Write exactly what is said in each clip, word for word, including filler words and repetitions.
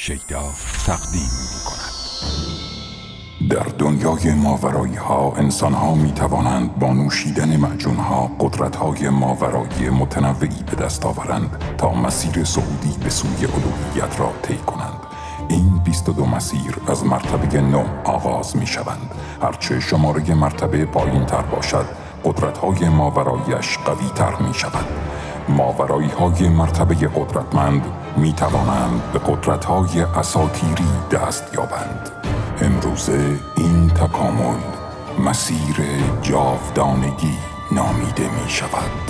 شیدا تقدیم می کند. در دنیای ماورایی ها انسان ها می توانند با نوشیدن معجون ها قدرت های ماورایی متنوعی به دست آورند تا مسیر صعودی به سوی الوهیت را طی کنند. این بیست و دو مسیر از مرتبه نه آغاز می شوند. هرچه شماره مرتبه پایین تر باشد قدرت های ماوراییش قوی تر می شود. ماورایی های مرتبه قدرتمند می توانند به قدرت های اساطیری دست یابند. امروزه این تکامل مسیر جاودانگی نامیده می شود.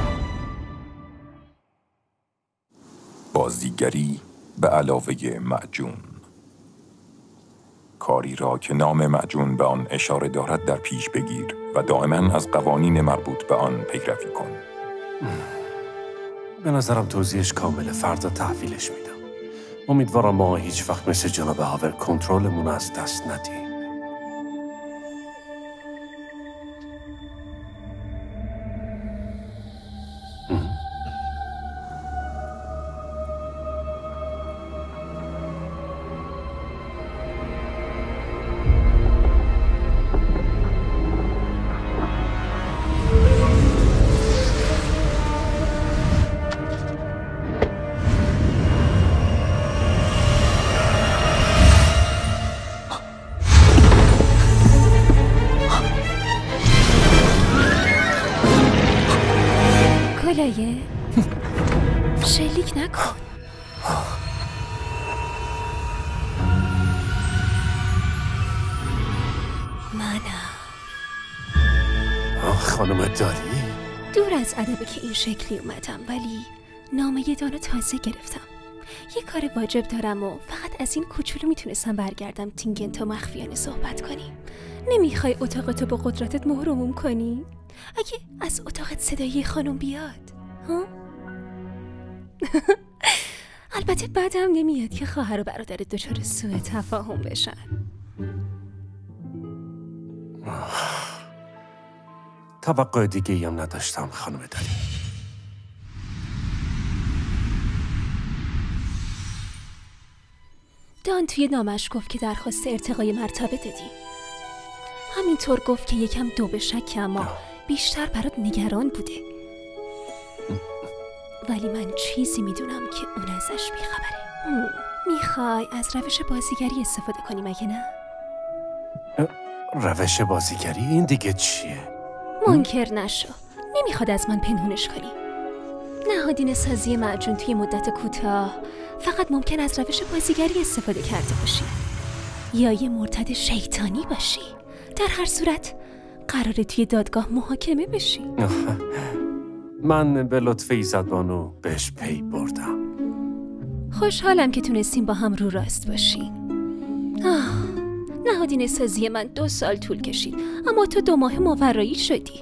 بازیگری به علاوه معجون. کاری را که نام معجون به آن اشاره دارد در پیش بگیر و دائما از قوانین مربوط به آن پیروی کن. به نظرم توضیحش کامله، فردا تحویلش میدم. امیدوارم ما هیچ وقت مثل جناب هاور کنترلمون از دست ندیم. کلایه شلیک نکن. منم خانم داری؟ دور از ادبه که این شکلی اومدم، ولی نامه دانو تازه گرفتم. یه کار واجب دارم و فقط از این کوچولو میتونستم برگردم تینگن تا مخفیانه صحبت کنیم. نمیخوای اتاقتو با قدرتت مهرموم کنی؟ اگه از اتاقت صدای خانم بیاد ها؟ البته بعدم نمیاد که خواهر و برادر دچار سوء تفاهم بشن. توقع دیگه ای هم نداشتم خانم داری. دان توی نامش گفت که درخواست ارتقای مرتبه دادی. همینطور گفت که یکم دو به شک، اما بیشتر برات نگران بوده. ولی من چیزی میدونم که اون ازش بیخبره. میخوای از روش بازیگری استفاده کنی مگه نه؟ روش بازیگری؟ این دیگه چیه؟ منکر نشو، نمیخواد از من پنهونش کنی. نهادینه سازی معجون توی مدت کوتاه فقط ممکن از روش بازیگری استفاده کرده باشی یا یه مرتد شیطانی باشی. در هر صورت قراره توی دادگاه محاکمه بشی. من به لطف ایزدبانو بهش پی بردم. خوشحالم که تونستیم با هم رو راست باشیم. آه، نهادینه سازی من دو سال طول کشید، اما تو دو ماه ماورایی شدی.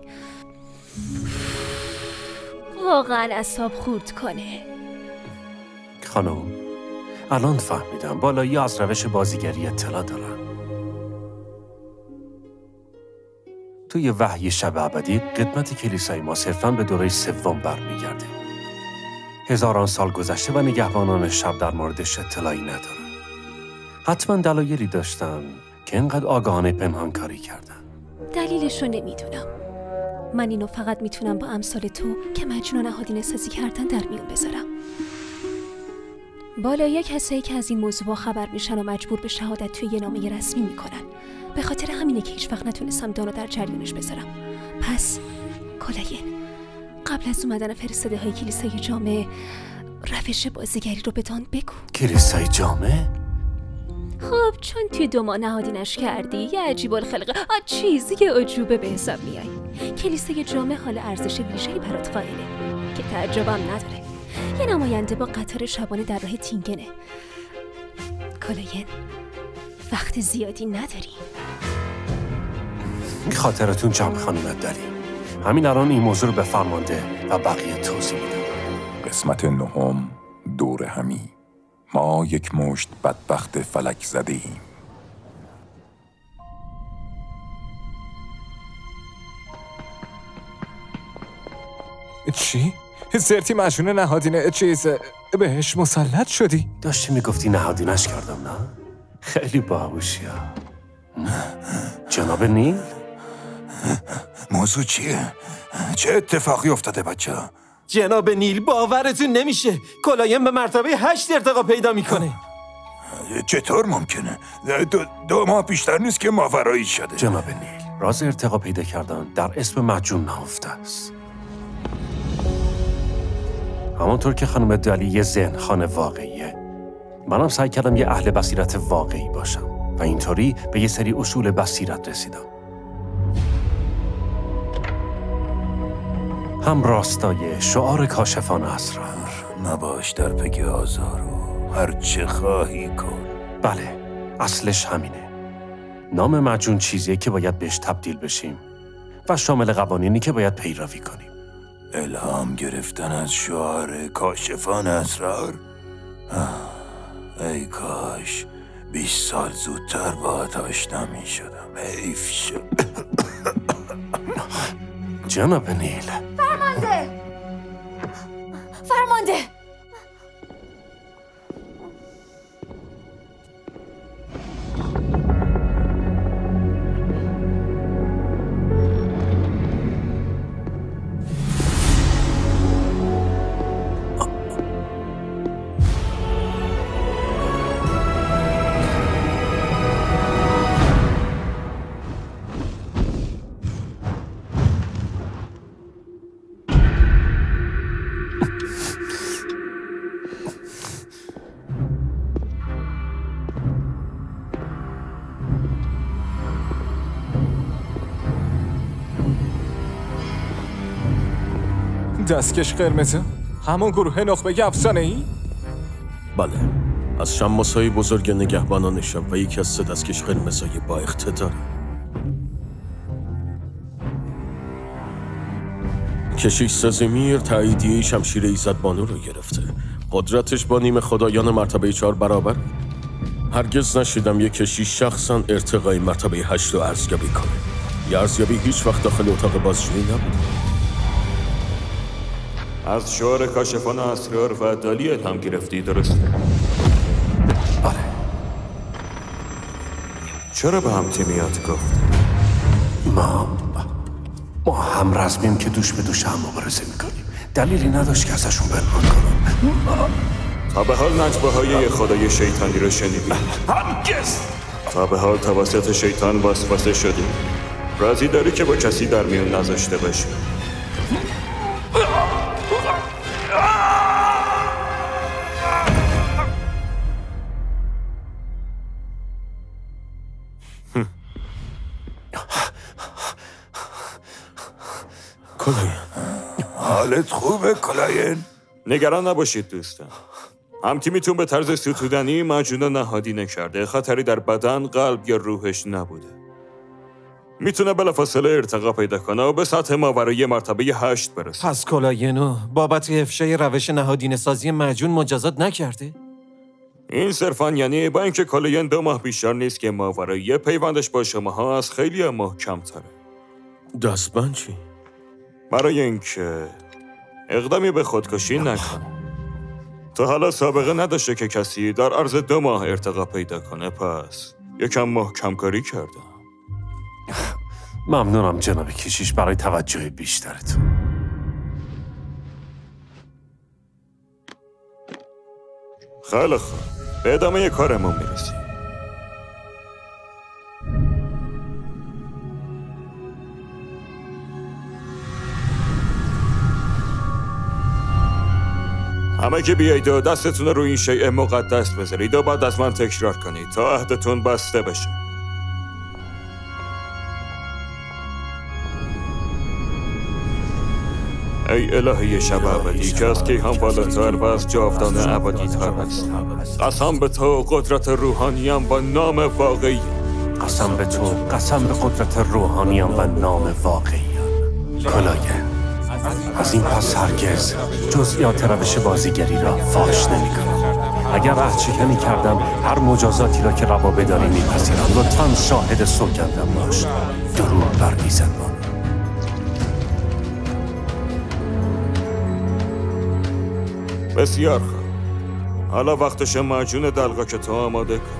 واقعا اعصاب خورد کنه. خانم، الان فهمیدم بالایی از روش بازیگری اطلاع دارن. توی وحی شب ابدی قدمت کلیسای ما صرفاً به دوره سوم برمیگرده. هزاران سال گذشته و نگهبانان شب در موردش اطلاعی ندارن. حتما دلایلی داشتن که اینقدر آگاهانه پنهانکاری کردن. دلیلشو نمیدونم. من اینو فقط میتونم با امثال تو که مجنون نهادینه سازی کردن در میون بذارم. بالایی کسایی که از این موضوع با خبر میشن و مجبور به شهادت توی یه نامه رسمی میکنن. به خاطر همینه که هیچ وقت نتونستم دانو در جریانش بذارم. پس کلاین، قبل از اومدن فرستاده های کلیسای جامعه روش بازیگری رو به دان بگو. کلیسای جامعه؟ خب چون توی دو ماه نهادینش کردی یه عجیب الخلقه چیزی که عجوبه به حساب میای. کلیسای جامعه حال ارزش ویژه‌ای برات قائله که تعجبم نداره. یه نماینده با قطار شبانه در راه تینگنه. کلاین، وقت زیادی نداری. خاطرتون جمع خانم داری. همین الان این موضوع رو به فرمانده و بقیه توضیح میدم. قسمت نهم، دور همی. ما یک مشت بدبخت فلک زده ایم. چی؟ زرتی مجنون نهادینه چیز بهش مسلط شدی؟ داشتی میگفتی نهادینش کردم نه؟ خیلی باهوشی ها. جناب نیل؟ موضوع چیه؟ چه اتفاقی افتاده بچه؟ جناب نیل باورتون نمیشه کلایم به مرتبه هشت ارتقا پیدا میکنه. چطور ممکنه؟ دو, دو ماه بیشتر نیست که ماورایی شده. جناب نیل راز ارتقا پیدا کردن در اسم مجنون نهفته است. همانطور که خانم دالی یه ذهن خانه واقعیه، منم سعی کردم یه اهل بصیرت واقعی باشم و اینطوری به یه سری اصول بصیرت رسیدم. هم راستای شعار کاشفان اسرار. نباش در پی آزارو، هر چه خواهی کن. بله، اصلش همینه. نام مجنون چیزیه که باید بهش تبدیل بشیم و شامل قوانینی که باید پیروی کنیم. الهام گرفتن از شعار کاشفان اسرار؟ ای کاش بیست سال زودتر باهات آشنا می شدم. حیف شد. جناب نیل. فرمانده فرمانده دستکش قرمزه؟ همون گروه نخبه افسانه ای؟ بله، از شماسای بزرگ نگهبانان شب و یکی از سه دستکش قرمزای با اقتداره. کشیش سزیمیر تاییدیه شمشیر ایزدبانو رو گرفته. قدرتش با نیم خدایان مرتبه چهار برابر. هرگز نشیدم یک کشیش شخصا ارتقای مرتبه هشت رو ارزیابی کنه. یه ارزیابی هیچ وقت داخل اتاق بازجویی نبود. از شعار کاشفان اسرار و دالی الهام گرفتی، درسته؟ بله. چرا به هم تیمیات گفت؟ ما ما هم رزمیم که دوش به دوش هم مبارزه میکنیم. دلیلی نداشت که ازشون پنهان کنم. تا به حال نجبه های خدای شیطانی رو شنیدی؟ هرگز. تا به حال توسط شیطان وسوسه شدی؟ راضی داری که با کسی در میون نذاشته باشی؟ کلاین، حالت خوبه کلاین؟ نگران نباشید دوستان. هم تیمیتون به طرز ستودنی مجنون نهادی نکرده. خطری در بدن، قلب یا روحش نبوده. میتونه بلافاصله ارتقا پیدا کنه و به سطح ماورایی مرتبه هشت برسه. پس کلاینو بابت افشای روش نهادینه سازی مجنون مجازات نکرده؟ این صرفاً یعنی با اینکه کلاین دو ماه بیشتر نیست که ماورایی پیوندش با شماها از خیلی محکم تره. دستبند چی؟ برای اینکه اقدامی به خودکشی نکنه. تا حالا سابقه نداشته که کسی در عرض دو ماه ارتقا پیدا کنه، پس یکم محکم کاری کردم. ممنونم جناب کشیش برای توجه بیشترتون. خیلی خوب، به ادامه کارمون میرسیم. همه که بیایید و دستتون رو این شیء مقدس بذارید و بعد از من تکرار کنید تا عهدتون بسته بشه. ای الهی شب ابدی که از کیهان بالاتر و از جاودان ابدی تر است، قسم به تو قدرت روحانیم و نام واقعی. قسم به تو، قسم به قدرت روحانیم و نام واقعی. کلاین، از این پس هرگز جزئیات روش بازیگری را فاش نمی کنم. اگر عهدشکنی کردم هر مجازاتی را که روا بدانی میپذیرم. لطفاً شاهد سوگندم باش. درود بر ایزدبان. بسیار خوب. حالا وقتش معجون دلقا که تو آماده کن.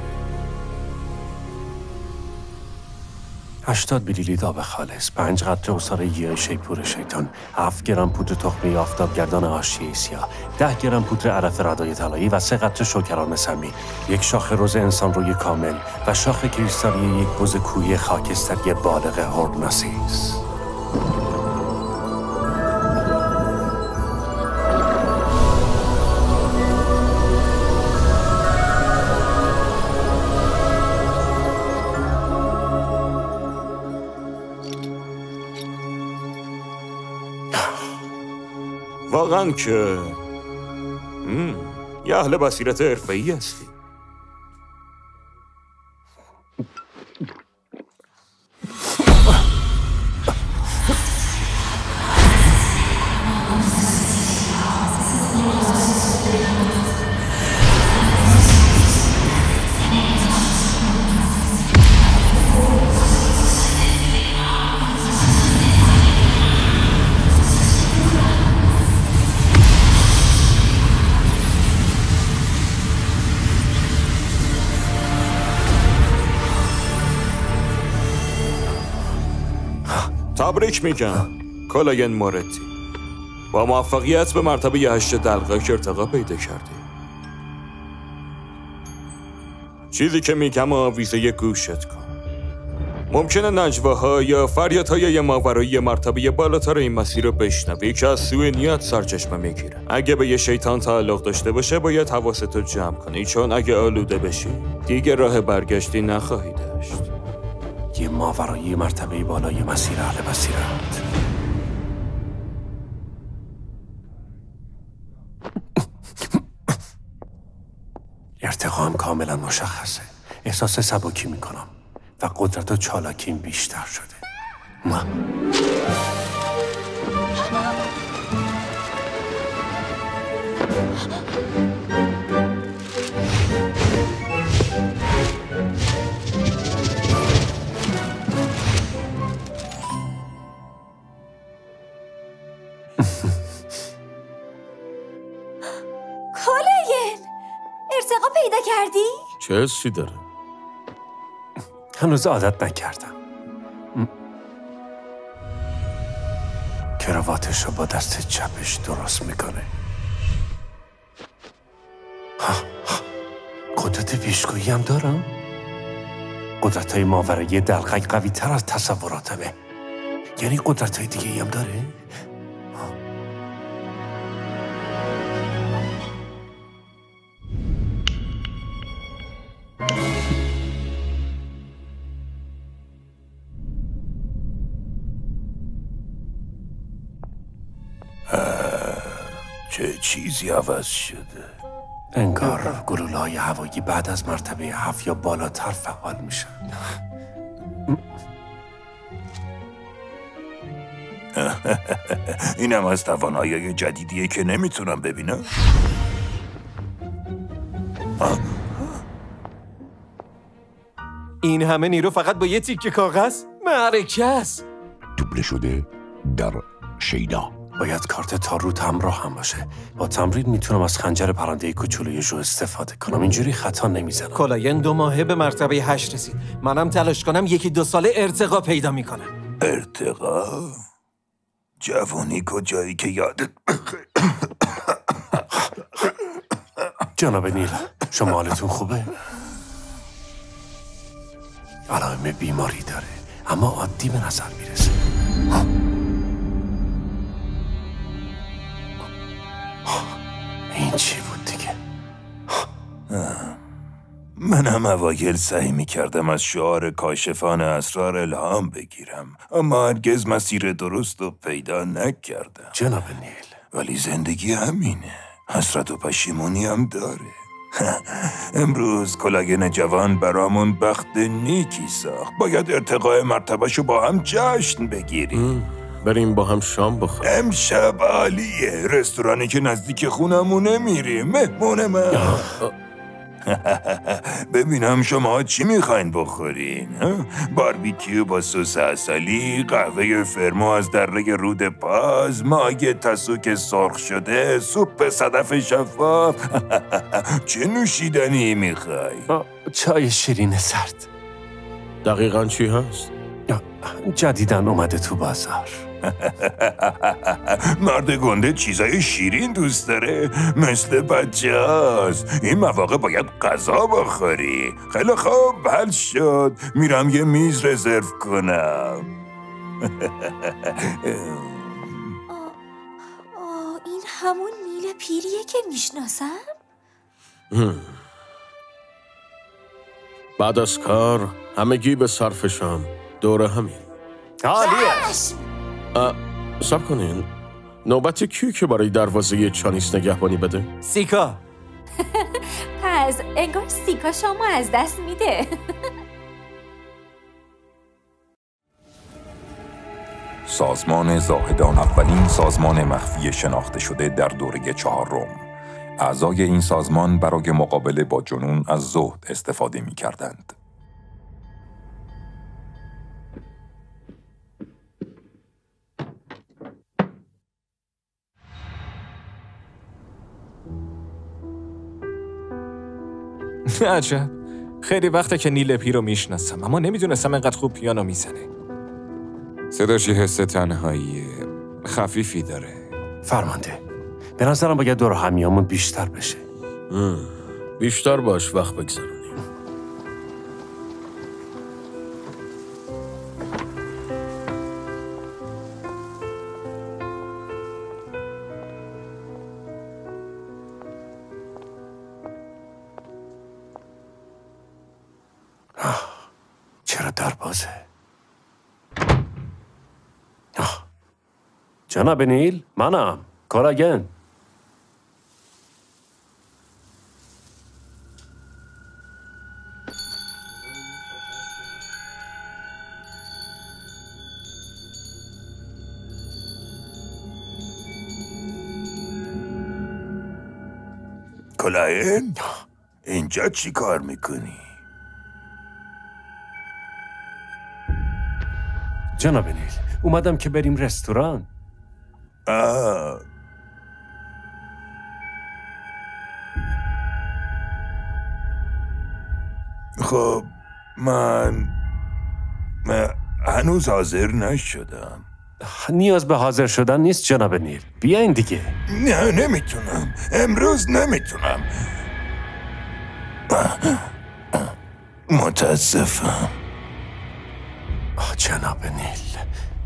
هشتاد میلی لیتر آب خالص، پنج قطره عصاره گیاه شیپور شیطان، هفت گرم پودر تخمه آفتابگردان حاشیه سیاه، ده گرم پودر علف ردای طلایی و سه قطره شوکران سمی، یک شاخ رز انسان روی کامل و شاخ کریستالی یک بز کوهی خاکستری بالغ هورناسیس. واقعا که یه اهل بصیرت حرفه‌ای هستی. تبریک میگم کلاین مورتی، با موفقیت به مرتبه هشت دلقک ارتقا پیدا کردی. چیزی که میگم آویزه گوشت کن. ممکنه نجواها یا فریادهای ماورایی مرتبه بالاتر این مسیر رو بشنوی که از سوی نیت سرچشمه میگیره. اگه به یه شیطان تعلق داشته باشه باید حواستو جمع کنی، چون اگه آلوده بشی دیگه راه برگشتی نخواهی داشت. یه ماورایی مرتبه بالای مسیر اهل بصیرت. ارتقام کاملا مشخصه. احساس سبکی میکنم و قدرت و چالاکیم بیشتر شده. ما کلاین ارتقا پیدا کردی؟ چه حسی داره؟ هنوز عادت نکردم. کراواتش رو با دست چپش درست میکنه. قدرت پیشگویی هم دارم؟ قدرت های ماورایی دلقک قوی تر از تصوراتمه. یعنی قدرت های دیگه هم داره؟ چه چیزی عوض شده؟ انگار گلوله‌های هوایی بعد از مرتبه هفت یا بالاتر فعال میشن. اینم از توانایی جدیدیه که نمیتونم ببینم. این همه نیرو فقط با یه تیکه کاغذ؟ معرکه است. دوبله شده در شیدا. باید کارت تاروت همراه هم باشه. با تمرین میتونم از خنجر پرنده کوچولوی جو استفاده کنم. اینجوری خطا نمیزنم. کلاین دو ماهه به مرتبه هشت رسید. منم تلاش کنم یکی دو ساله ارتقا پیدا میکنم. ارتقا؟ جوانی کجایی که یادت جناب نیل، شما حالتون خوبه؟ علائم بیماری داره اما عادی به نظر میرسه. این چی بود دیگه؟ منم اوایل سعی میکردم از شعار کاشفان اسرار الهام بگیرم، اما هرگز مسیر درست رو پیدا نکردم. جناب نیل، ولی زندگی همینه، حسرت و پشیمونی هم داره. امروز کلاین جوان برامون بخت نیکی ساخت. باید ارتقاء مرتبهشو با هم جشن بگیریم. بریم با هم شام بخوریم. امشب عالیه، رستورانی که نزدیک خونمونه میریم. مهمون من ببینم شما چی میخواین بخورین؟ باربیکیو با سس عسلی، قهوه فرمو از دره رود پاز، ماهی تاسوک سرخ شده، سوپ صدف شفاف. چه نوشیدنی میخوای؟ چای شیرین سرد. دقیقاً چی هست؟ جدیدن اومده تو بازار. مرد گنده چیزای شیرین دوست داره، مثل بچه هاست. این مواقع باید غذا بخوری. خیلی خوب، حل شد. میرم یه میز رزرو کنم. آه این همون نیل پیریه که میشناسم؟ بعد از کار همگی به صرف شام دور همین. عالیه. صبر کنین، نوبت کیه که برای دروازه چانیس نگهبانی بده؟ سیکا. پس انگار سیکا شما از دست میده. سازمان زاهدان اولین سازمان مخفی شناخته شده در دوره چهارم. اعضای این سازمان برای مقابله با جنون از زهد استفاده می کردند. عجب، خیلی وقته که نیل پیر رو میشناسم اما نمیدونستم اینقدر خوب پیانو میزنه. صداش یه حس تنهایی خفیفی داره. فرمانده، به نظرم باید دور همیامون بیشتر بشه. بیشتر باش وقت بگذارونیم. چرا در بازه؟ جناب نیل، منم کلاگن. کلاگن؟ اینجا چی کار میکنی؟ جناب نیل، اومدم که بریم رستوران. آه. خب من من هنوز حاضر نشدم. نیاز به حاضر شدن نیست جناب نیل، بیاین دیگه. نه نمیتونم، امروز نمیتونم. متاسفم جناب نیل.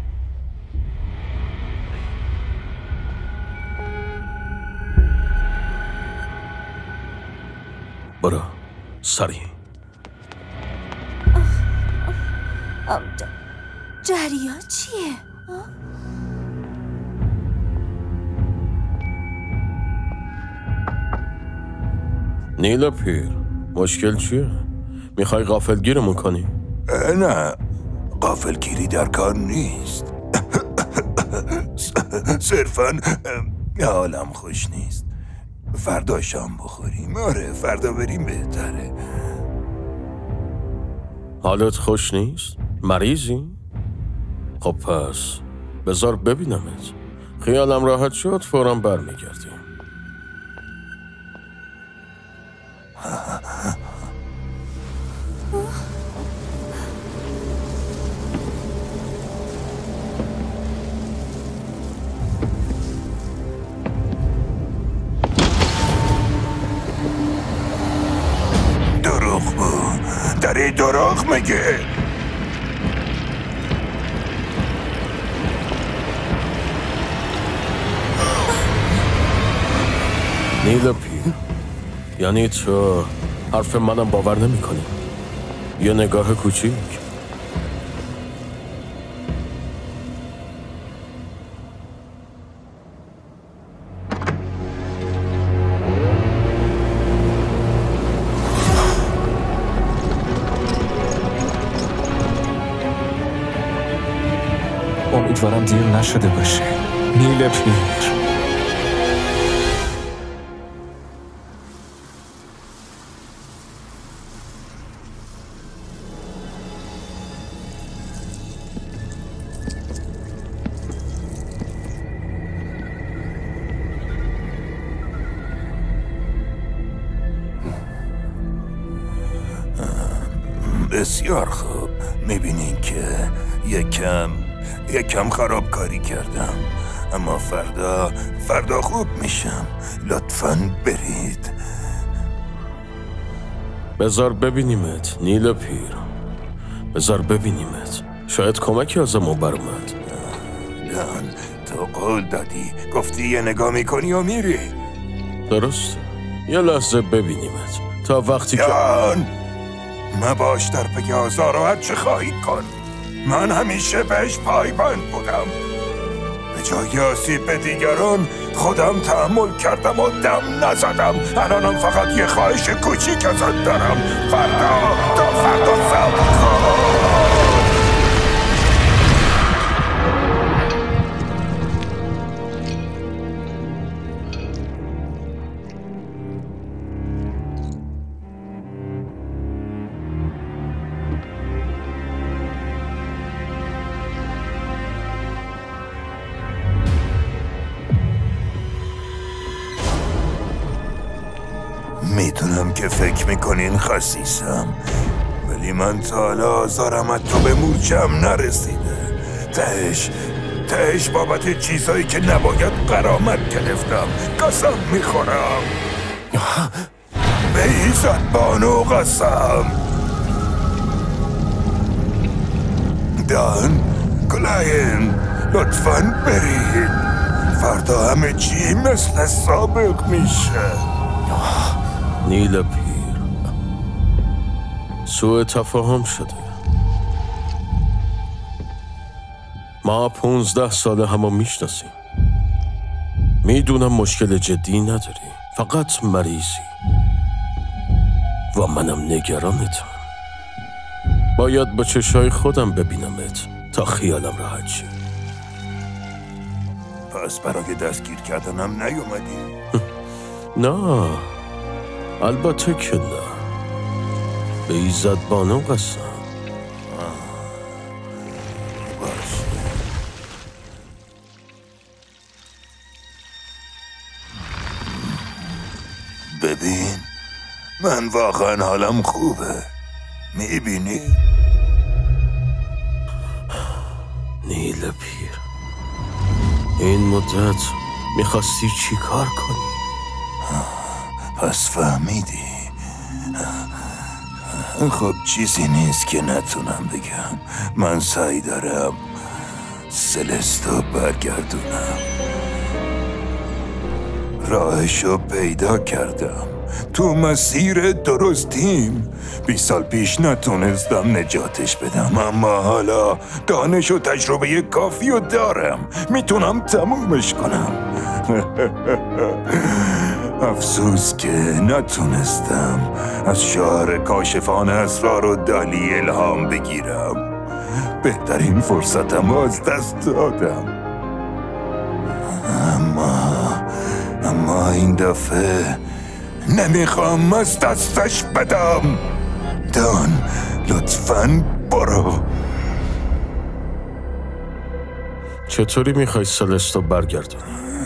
برو سریع. جریان چیه؟ نیل پیر، مشکل چیه؟ میخوای غافلگیرمون کنی؟ نه، غافلگیری در کار نیست. صرفاً حالم خوش نیست. فردا شام بخوریم. آره فردا بریم بهتره. حالت خوش نیست؟ مریضی؟ خب پس بذار ببینمت. خیالم راحت شد فوراً برمیگردیم. دروغ بود. داری دروغ میگه. نیل پیر، یعنی تو حرف منم باور نمی کنی؟ یه نگاه کوچیک. امیدوارم دیر نشده باشه. نیل پیر. بسیار خوب. میبینین که یکم یکم خرابکاری کردم، اما فردا فردا خوب میشم. لطفاً برید. بذار ببینیمت نیل پیر، بذار ببینیمت. شاید کمکی ازمون برامد. دان، تو قول دادی، گفتی یه نگاه میکنی و میری. درست، یه لحظه ببینیمت تا وقتی که دان، مباش در پی آزار و هرچه خواهی کن. من همیشه بهش پایبند بودم. به جای آسیب به دیگران خودم تحمل کردم و دم نزدم. الانم فقط یه خواهش کوچیک ازت دارم. فردا تا فردا صبر کن. میدونم که فکر میکنین خسیسم، ولی من تا حالا آزارم از تو به مورچم نرسیده. تهش تهش بابت چیزایی که نباید غرامت گرفتم. قسم میخورم به ایزد بانو، قسم. دان، کلاین، لطفاً برید. فردا همه چی مثل سابق میشه. نیل پیر، سوء تفاهم شده. ما پونزده ساله همو میشناسیم. میدونم مشکل جدی نداری، فقط مریضی و منم نگرانتم. باید با چشای خودم ببینمت تا خیالم راحت شه. پس برای دستگیر کردنم نیومدی؟ نه، البته که نه. به ایزد بانو قسم. باشه. ببین، من واقعا حالم خوبه. میبینی؟ نیل پیر، این مدت میخواستی چی کار کنی؟ پس فهمیدی؟ خب چیزی نیست که نتونم بگم. من سعی دارم سلستو برگردونم. راهشو پیدا کردم. تو مسیر درستیم. بیست سال پیش نتونستم نجاتش بدم، اما حالا دانش و تجربه کافی رو دارم. میتونم تمومش کنم. افسوس که نتونستم از شاعر کاشفان اسرار و دالی الهام بگیرم. بهترین فرصتم از دست دادم. اما اما این دفعه نمیخوام از دستش بدم. دان، لطفاً برو. چطوری میخوای سلستو برگردونی؟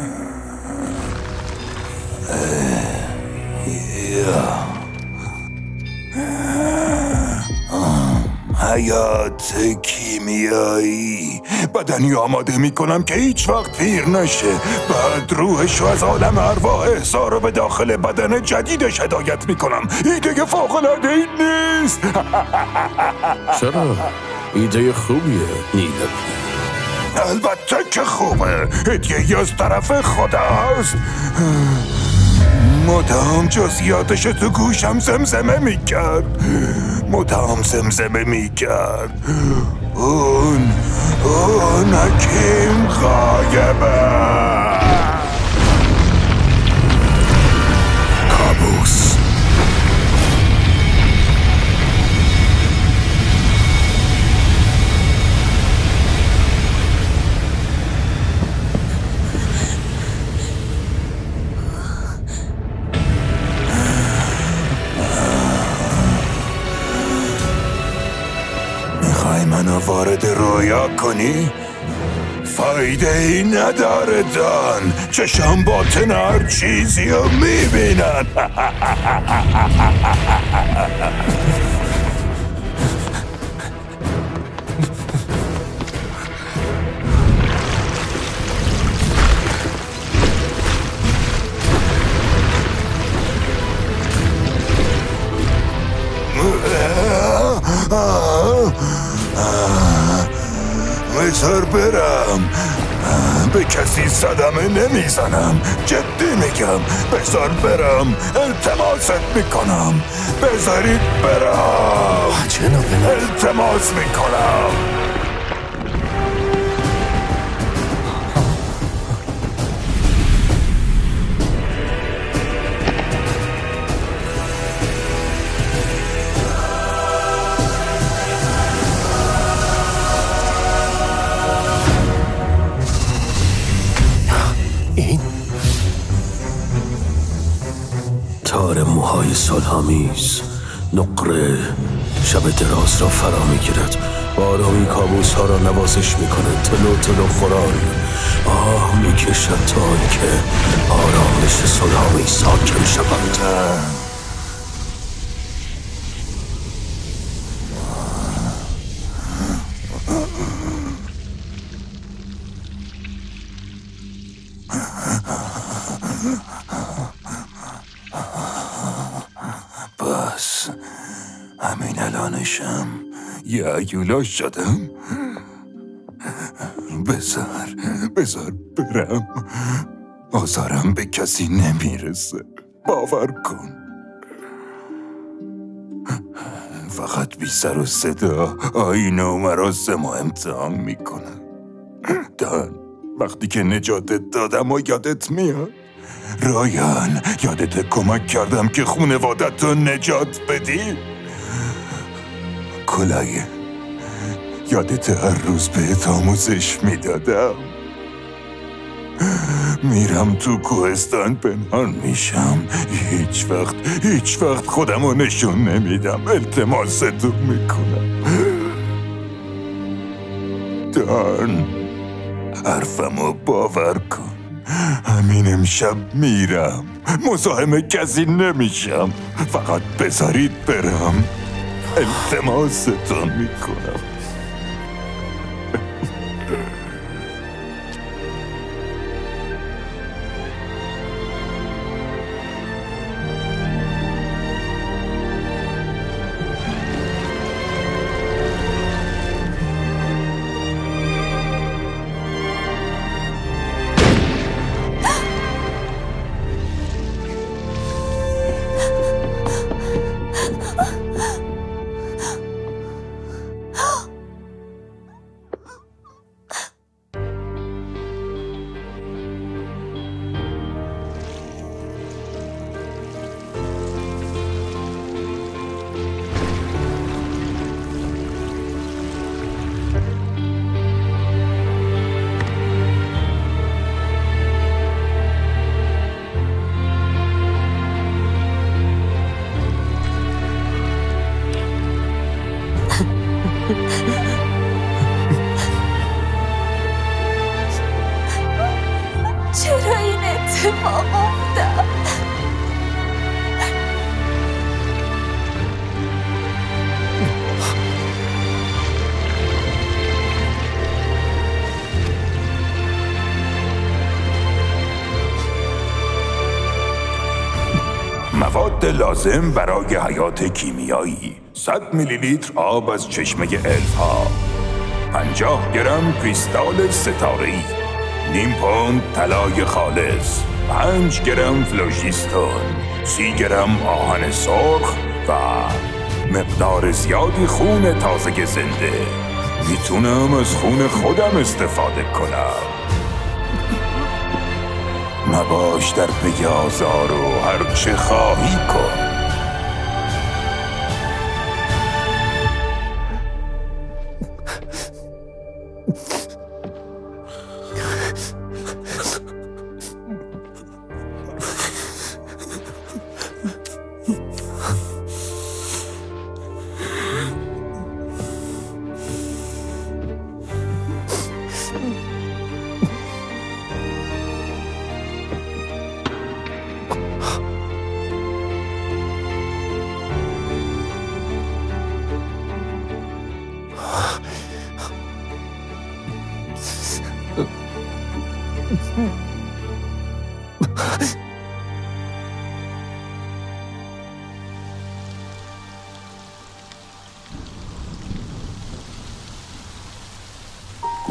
حیات کیمیایی. بدنی آماده میکنم که هیچ وقت پیر نشه. بعد روحشو از عالم ارواح احضار به داخل بدن جدیدش هدایت میکنم. ایده فوق‌العاده ای نیست؟ چرا؟ ایده خوبیه نیل پیر. البته که خوبه. هدیه‌ای از طرف خداست. مدام جزئیاتش تو گوشم زمزمه میکرد. مدام زمزمه میکرد. اون اون حکیم غایبه. کابوس. منو وارد رویا کنی؟ فایده ای نداره دان. چشم باطن هر چیزی رو میبینن. بذار برم. به کسی صدمه نمیزنم، جدی میگم. بذار برم، التماست میکنم. بذارید برم، التماس میکنم. تار موهای صلح‌آمیز، نقره شب دراز را فرا میگیرد، با آرامی کابوس ها را نوازش میکنه. تلو تلو خوران آه میکشد تا آنکه آرامش صلح‌آمیز حاکم شود. بس همین الانشم یه عیولاش شدم. بذار بذار برم، آزارم به کسی نمیرسه، باور کن. فقط بی سر و صدا آیین و مراسم و امتحان میکنم. دان وقتی که نجاتت دادم و یادت میاد؟ رایان، یادت کمک کردم که خونوادت رو نجات بدی؟ کلایه، یادت هر روز بهت آموزش میدادم؟ میرم تو کوهستان پنهان میشم، هیچ وقت هیچ وقت خودم رو نشون نمیدم، التماستو میکنم. دان حرفمو باور کن، همین امشب میرم، مزاحم کسی نمیشم، فقط بذارید برم، التماستو میکنم. چرا این اتفاق افتاد؟ مواد لازم برای حیات کیمیایی: صد میلی لیتر آب از چشمه الف ها، پنجاه گرم کریستال ستاره‌ای، نیم پوند طلای خالص، پنج گرم فلوژیستون، سی گرم آهن سرخ و مقدار زیادی خون تازه زنده. میتونم از خون خودم استفاده کنم. نباش در پی آزار و هر چه خواهی کن.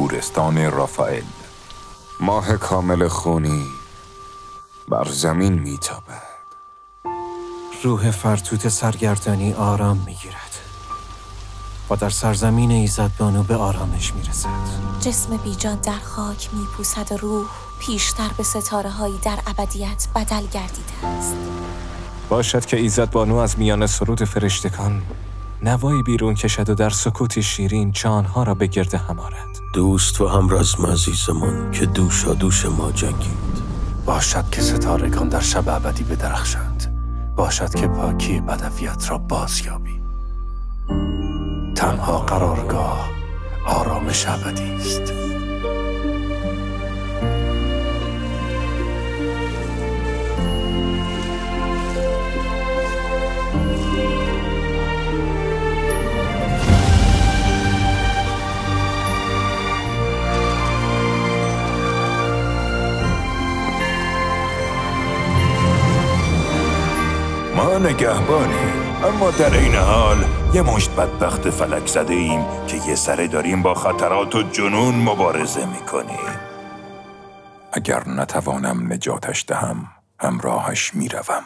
گورستان رافائل. ماه کامل خونی بر زمین میتابد. روح فرتوت سرگردانی آرام میگیرد و در سرزمین ایزدبانو به آرامش میرسد. جسم بیجان در خاک میپوسد و روح پیشتر به ستاره هایی در ابدیت بدل گردیده است. باشد که ایزدبانو از میان سرود فرشتگان نوایی بیرون کشد و در سکوت شیرین جانها را به گرد هم آرد. دوست و همرزم عزیزمان که دوشا دوش ما جنگید. باشد که ستارگان در شب ابدی بدرخشند. باشد که پاکی بدویت را بازیابی. تنها قرارگاه آرامش ابدی است. ما نگهبانیم، اما در این حال یه مشت بدبخت فلک زده ایم که یه سره داریم با خطرات و جنون مبارزه میکنیم. اگر نتوانم نجاتش دهم همراهش میروم.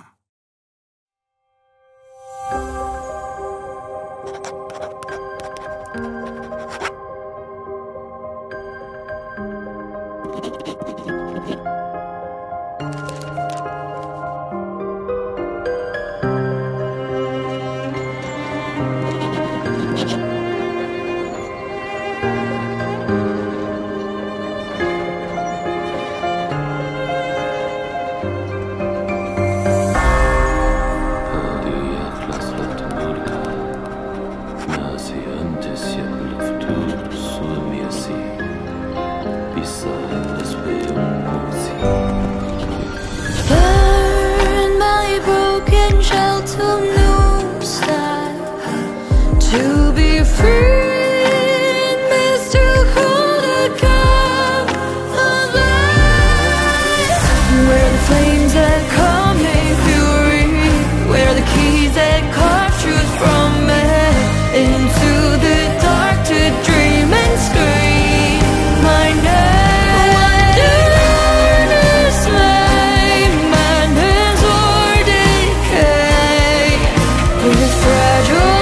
Fragile